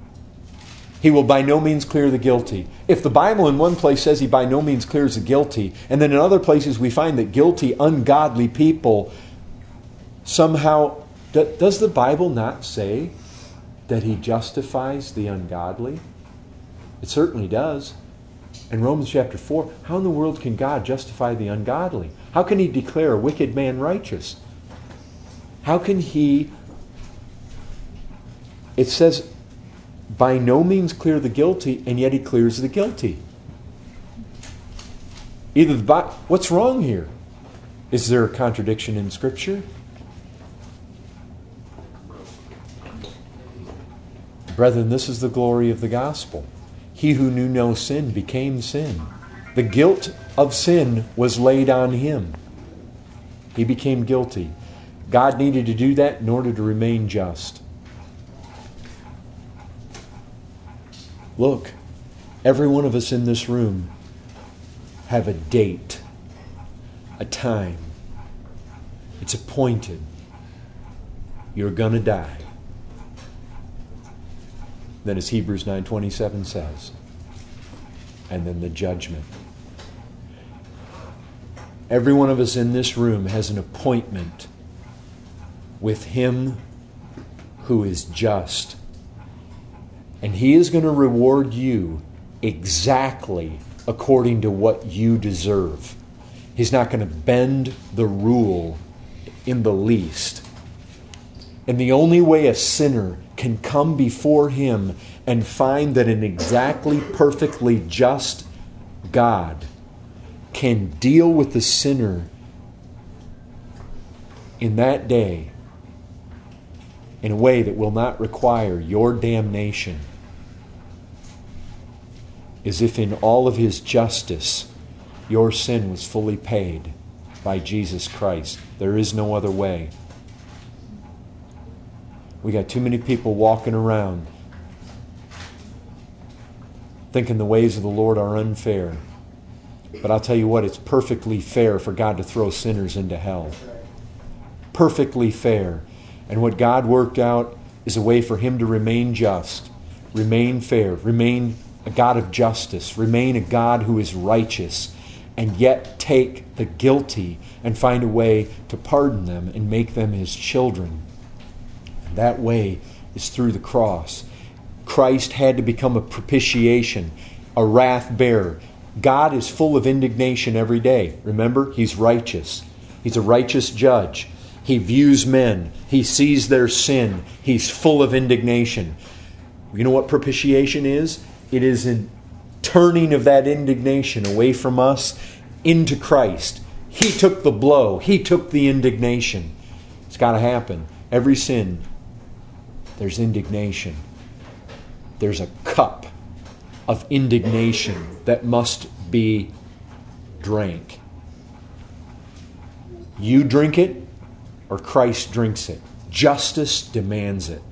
He will by no means clear the guilty. If the Bible in one place says He by no means clears the guilty, and then in other places we find that guilty, ungodly people somehow... Does the Bible not say that He justifies the ungodly? It certainly does. In Romans chapter four, how in the world can God justify the ungodly? How can He declare a wicked man righteous? How can He... It says... by no means clear the guilty, and yet He clears the guilty. Either the what's wrong here? Is there a contradiction in Scripture? Brethren, this is the glory of the gospel. He who knew no sin became sin. The guilt of sin was laid on him. He became guilty. God needed to do that in order to remain just. Look, every one of us in this room have a date, a time. It's appointed. You're going to die. Then as Hebrews nine twenty-seven says, and then the judgment. Every one of us in this room has an appointment with Him who is just. And He is going to reward you exactly according to what you deserve. He's not going to bend the rule in the least. And the only way a sinner can come before Him and find that an exactly perfectly just God can deal with the sinner in that day in a way that will not require your damnation is if in all of His justice your sin was fully paid by Jesus Christ. There is no other way. We got too many people walking around thinking the ways of the Lord are unfair. But I'll tell you what, it's perfectly fair for God to throw sinners into hell. Perfectly fair. And what God worked out is a way for Him to remain just, remain fair, remain a God of justice, remain a God who is righteous, and yet take the guilty and find a way to pardon them and make them His children. And that way is through the cross. Christ had to become a propitiation, a wrath bearer. God is full of indignation every day. Remember, He's righteous. He's a righteous judge. He views men. He sees their sin. He's full of indignation. You know what propitiation is? It is a turning of that indignation away from us into Christ. He took the blow. He took the indignation. It's got to happen. Every sin, there's indignation. There's a cup of indignation that must be drank. You drink it, or Christ drinks it. Justice demands it.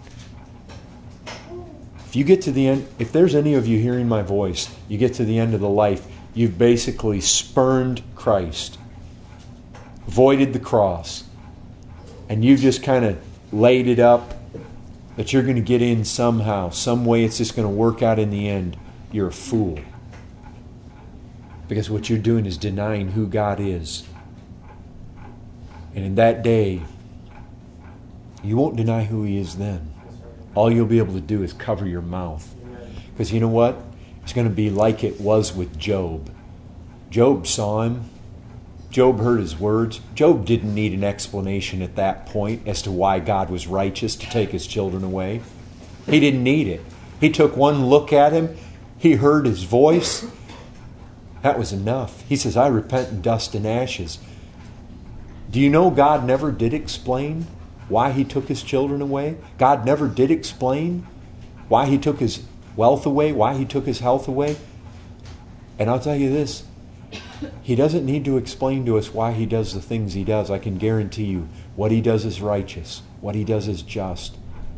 If you get to the end, if there's any of you hearing my voice, you get to the end of the life, you've basically spurned Christ, voided the cross, and you've just kind of laid it up that you're going to get in somehow, some way it's just going to work out in the end. You're a fool. Because what you're doing is denying who God is. And in that day, you won't deny who He is then. All you'll be able to do is cover your mouth. Because you know what? It's going to be like it was with Job. Job saw Him. Job heard His words. Job didn't need an explanation at that point as to why God was righteous to take his children away. He didn't need it. He took one look at Him. He heard His voice. That was enough. He says, I repent in dust and ashes. Do you know God never did explain why He took His children away? God never did explain why He took His wealth away, why He took His health away. And I'll tell you this, He doesn't need to explain to us why He does the things He does. I can guarantee you, what He does is righteous. What He does is just.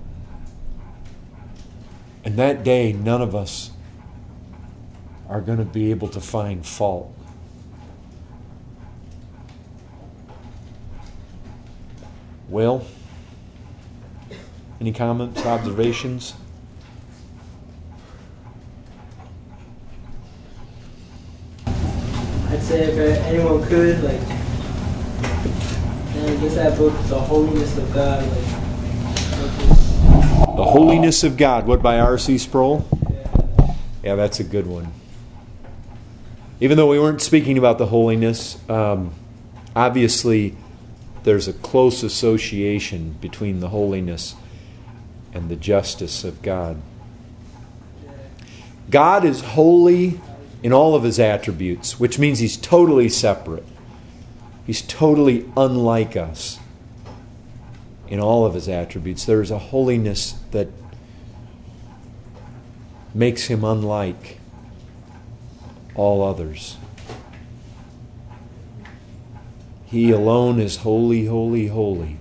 And that day, none of us are going to be able to find fault. Well, any comments, observations? I'd say if anyone could, like, man, get that book, The Holiness of God. Like, The Holiness of God, what, by R C Sproul? Yeah. Yeah, that's a good one. Even though we weren't speaking about the holiness, um, obviously there's a close association between the holiness and the justice of God. God is holy in all of His attributes, which means He's totally separate. He's totally unlike us in all of His attributes. There is a holiness that makes him unlike all others. He alone is holy, holy, holy.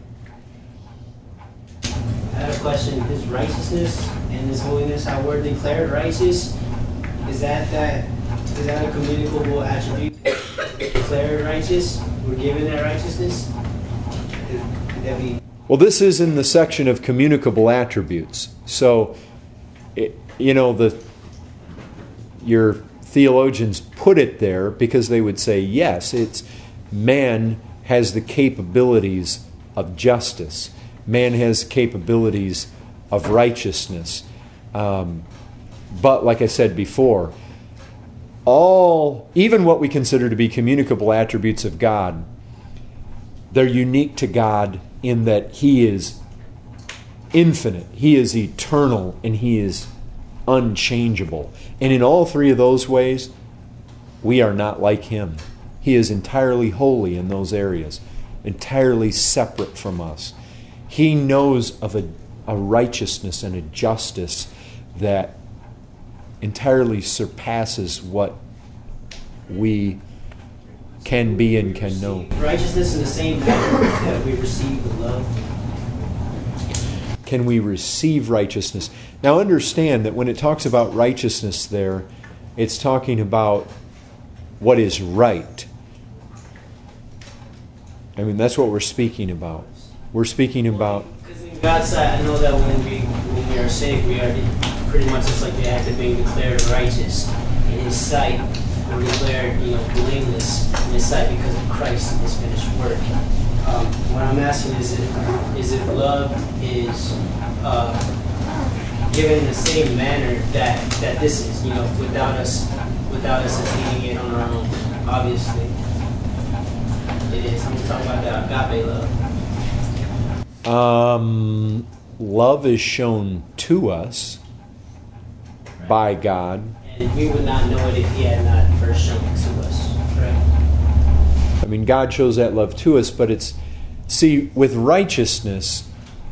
I have a question. His righteousness and his holiness, how we're declared righteous, is that that is that a communicable attribute? Declared righteous? We're given that righteousness? Could that be? Well, this is in the section of communicable attributes. So, it, you know, the your theologians put it there because they would say, yes, it's man has the capabilities of justice. Man has capabilities of righteousness. Um, but like I said before, all, even what we consider to be communicable attributes of God, they're unique to God in that He is infinite, He is eternal, and He is unchangeable. And in all three of those ways, we are not like Him. He is entirely holy in those areas, entirely separate from us. He knows of a, a righteousness and a justice that entirely surpasses what we can be and can know. Righteousness in the same manner that we receive the love. Can we receive righteousness? Now understand that when it talks about righteousness there, it's talking about what is right. I mean, that's what we're speaking about. We're speaking about... Because in God's sight, I know that when we when we are saved, we are pretty much just like the act of being declared righteous. In His sight, we're declared, you know, blameless in His sight because of Christ and His finished work. Um, what I'm asking is if, is if love is uh, given in the same manner that, that this is, you know, without us without us attaining it on our own. Obviously, it is. I'm talking about the agape love. Um, love is shown to us by God. And we would not know it if He had not first shown it to us. Right? I mean, God shows that love to us, but it's... See, with righteousness,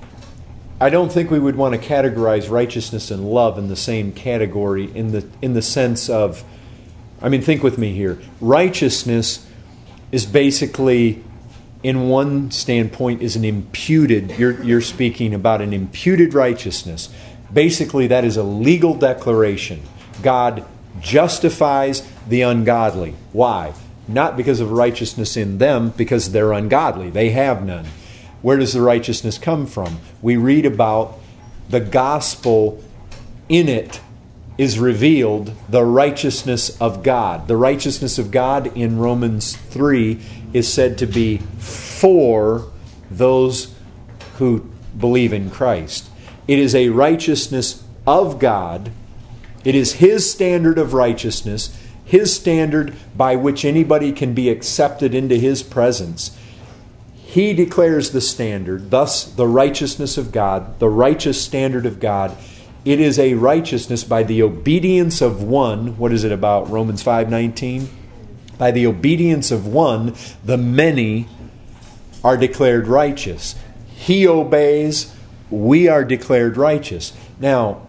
I don't think we would want to categorize righteousness and love in the same category in the in the sense of... I mean, think with me here. Righteousness is basically... in one standpoint, is an imputed, you're, you're speaking about an imputed righteousness. Basically, that is a legal declaration. God justifies the ungodly. Why? Not because of righteousness in them, because they're ungodly. They have none. Where does the righteousness come from? We read about the gospel. In it is revealed the righteousness of God. The righteousness of God in Romans three is said to be for those who believe in Christ. It is a righteousness of God. It is His standard of righteousness, His standard by which anybody can be accepted into His presence. He declares the standard, thus the righteousness of God, the righteous standard of God. It is a righteousness by the obedience of one. What is it about? Romans five nineteen. By the obedience of one, the many are declared righteous. He obeys, we are declared righteous. Now,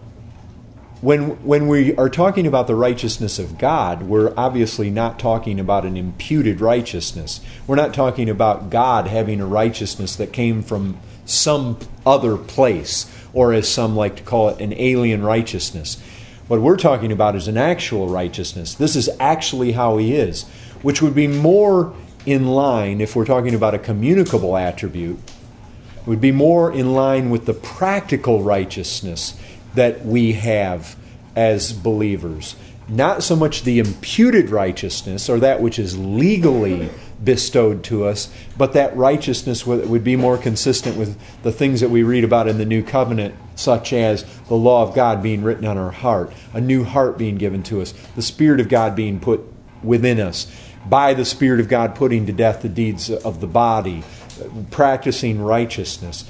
when when we are talking about the righteousness of God, we're obviously not talking about an imputed righteousness. We're not talking about God having a righteousness that came from some other place, or as some like to call it, an alien righteousness. What we're talking about is an actual righteousness. This is actually how He is, which would be more in line, if we're talking about a communicable attribute, would be more in line with the practical righteousness that we have as believers. Not so much the imputed righteousness, or that which is legally bestowed to us, but that righteousness would be more consistent with the things that we read about in the New Covenant, such as the law of God being written on our heart, a new heart being given to us, the Spirit of God being put within us, by the Spirit of God putting to death the deeds of the body, practicing righteousness.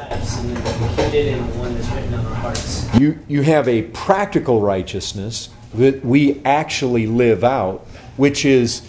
You, you have a practical righteousness that we actually live out, which is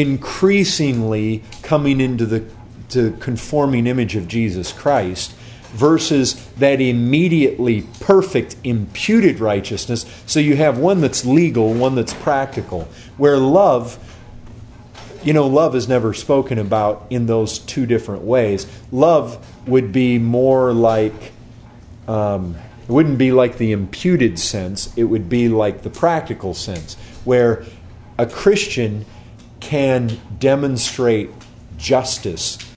increasingly coming into the to conforming image of Jesus Christ. versus that immediately perfect imputed righteousness. So you have one that's legal, one that's practical. Where love, you know, love is never spoken about in those two different ways. Love would be more like, um, it wouldn't be like the imputed sense, it would be like the practical sense, where a Christian can demonstrate justice